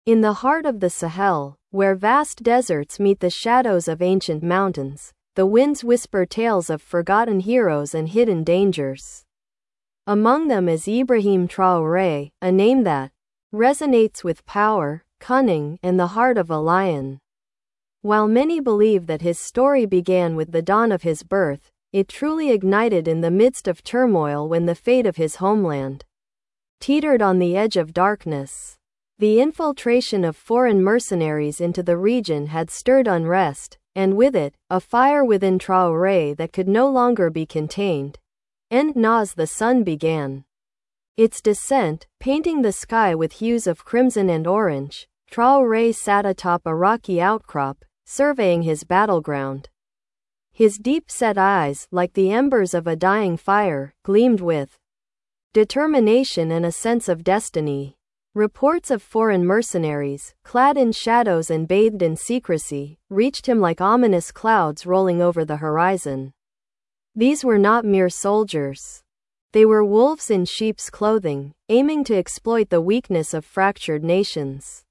In the heart of the Sahel, where vast deserts meet the shadows of ancient mountains, the winds whisper tales of forgotten heroes and hidden dangers. Among them is Ibrahim Traoré, a name that resonates with power, cunning, and the heart of a lion. While many believe that his story began with the dawn of his birth, it truly ignited in the midst of turmoil when the fate of his homeland teetered on the edge of darkness. The infiltration of foreign mercenaries into the region had stirred unrest, and with it, a fire within Traoré that could no longer be contained. And as the sun began its descent, painting the sky with hues of crimson and orange, Traoré sat atop a rocky outcrop, surveying his battleground. His deep-set eyes, like the embers of a dying fire, gleamed with determination and a sense of destiny. Reports of foreign mercenaries, clad in shadows and bathed in secrecy, reached him like ominous clouds rolling over the horizon. These were not mere soldiers. They were wolves in sheep's clothing, aiming to exploit the weakness of fractured nations.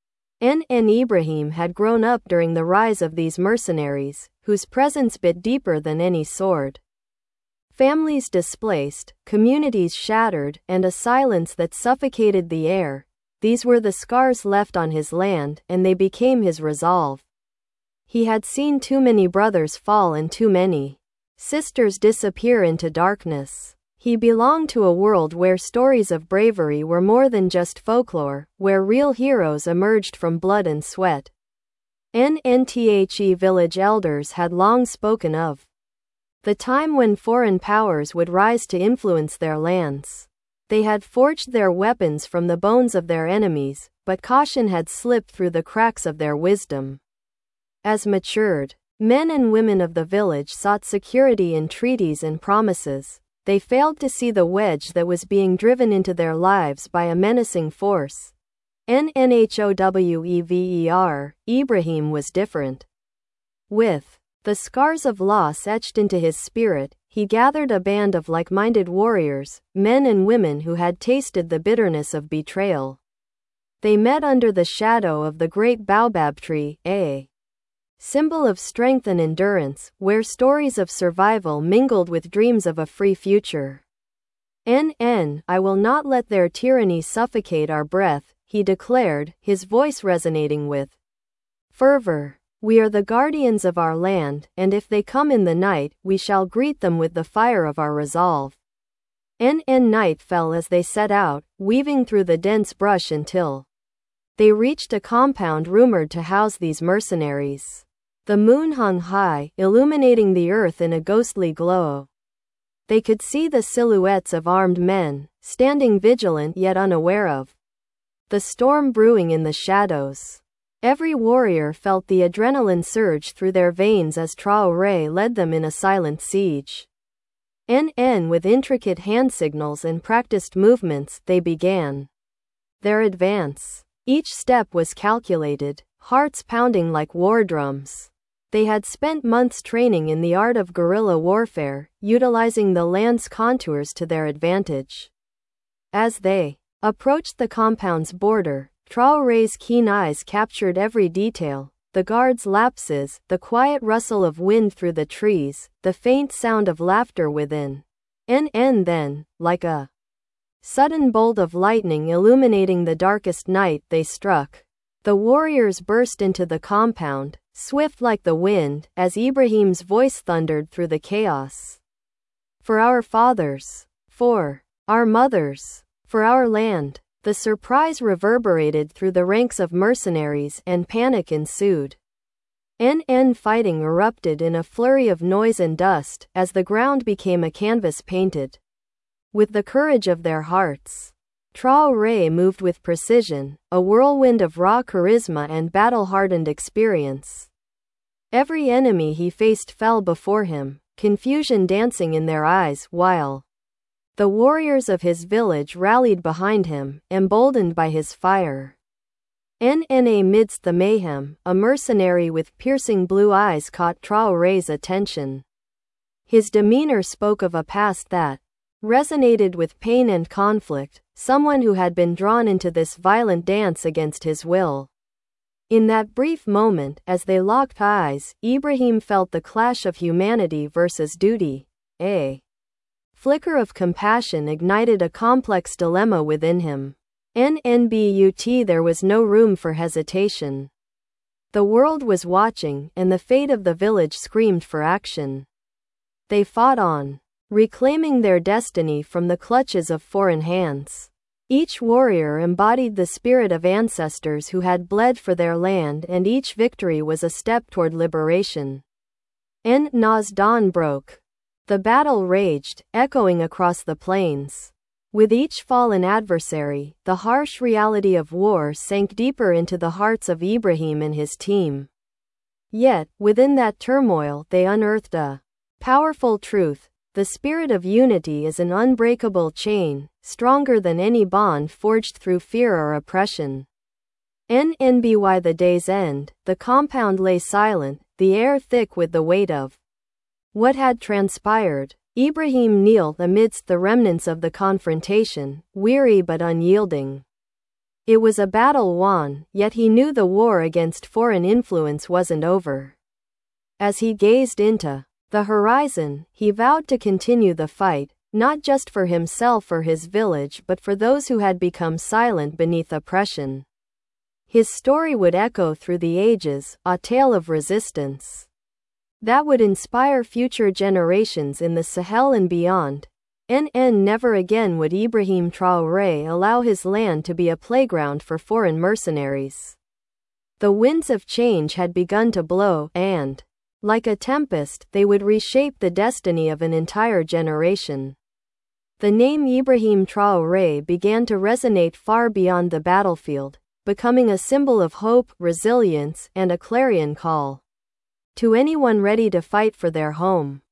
Ibrahim had grown up during the rise of these mercenaries, whose presence bit deeper than any sword. Families displaced, communities shattered, and a silence that suffocated the air. These were the scars left on his land, and they became his resolve. He had seen too many brothers fall and too many sisters disappear into darkness. He belonged to a world where stories of bravery were more than just folklore, where real heroes emerged from blood and sweat. NNTHE village elders had long spoken of the time when foreign powers would rise to influence their lands. They had forged their weapons from the bones of their enemies, but caution had slipped through the cracks of their wisdom. As matured men and women of the village sought security in treaties and promises, they failed to see the wedge that was being driven into their lives by a menacing force. NNHOWEVER, Ibrahim was different. With the scars of loss etched into his spirit, he gathered a band of like-minded warriors, men and women who had tasted the bitterness of betrayal. They met under the shadow of the great baobab tree, a symbol of strength and endurance, where stories of survival mingled with dreams of a free future. I will not let their tyranny suffocate our breath, he declared, his voice resonating with fervor. We are the guardians of our land, and if they come in the night, we shall greet them with the fire of our resolve. Night fell as they set out, weaving through the dense brush until they reached a compound rumored to house these mercenaries. The moon hung high, illuminating the earth in a ghostly glow. They could see the silhouettes of armed men, standing vigilant yet unaware of the storm brewing in the shadows. Every warrior felt the adrenaline surge through their veins as Traoré led them in a silent siege. With intricate hand signals and practiced movements, they began their advance. Each step was calculated, hearts pounding like war drums. They had spent months training in the art of guerrilla warfare, utilizing the land's contours to their advantage. As they approached the compound's border, Traoré's keen eyes captured every detail: the guards' lapses, the quiet rustle of wind through the trees, the faint sound of laughter within. Then, like a sudden bolt of lightning illuminating the darkest night, they struck. The warriors burst into the compound, swift like the wind, as Ibrahim's voice thundered through the chaos. For our fathers, for our mothers, for our land. The surprise reverberated through the ranks of mercenaries, and panic ensued. Fighting erupted in a flurry of noise and dust, as the ground became a canvas painted with the courage of their hearts. Traoré moved with precision, a whirlwind of raw charisma and battle-hardened experience. Every enemy he faced fell before him, confusion dancing in their eyes, while the warriors of his village rallied behind him, emboldened by his fire. Amidst the mayhem, a mercenary with piercing blue eyes caught Traoré's attention. His demeanor spoke of a past that resonated with pain and conflict, someone who had been drawn into this violent dance against his will. In that brief moment, as they locked eyes, Ibrahim felt the clash of humanity versus duty. A flicker of compassion ignited a complex dilemma within him. But there was no room for hesitation. The world was watching, and the fate of the village screamed for action. They fought on, reclaiming their destiny from the clutches of foreign hands. Each warrior embodied the spirit of ancestors who had bled for their land, and each victory was a step toward liberation. As dawn broke, the battle raged, echoing across the plains. With each fallen adversary, the harsh reality of war sank deeper into the hearts of Ibrahim and his team. Yet, within that turmoil, they unearthed a powerful truth. The spirit of unity is an unbreakable chain, stronger than any bond forged through fear or oppression. By the day's end, the compound lay silent, the air thick with the weight of what had transpired. Ibrahim kneeled amidst the remnants of the confrontation, weary but unyielding. It was a battle won, yet he knew the war against foreign influence wasn't over. As he gazed into the horizon, he vowed to continue the fight, not just for himself or his village but for those who had become silent beneath oppression. His story would echo through the ages, a tale of resistance that would inspire future generations in the Sahel and beyond. Never again would Ibrahim Traoré allow his land to be a playground for foreign mercenaries. The winds of change had begun to blow, and, like a tempest, they would reshape the destiny of an entire generation. The name Ibrahim Traoré began to resonate far beyond the battlefield, becoming a symbol of hope, resilience, and a clarion call to anyone ready to fight for their home.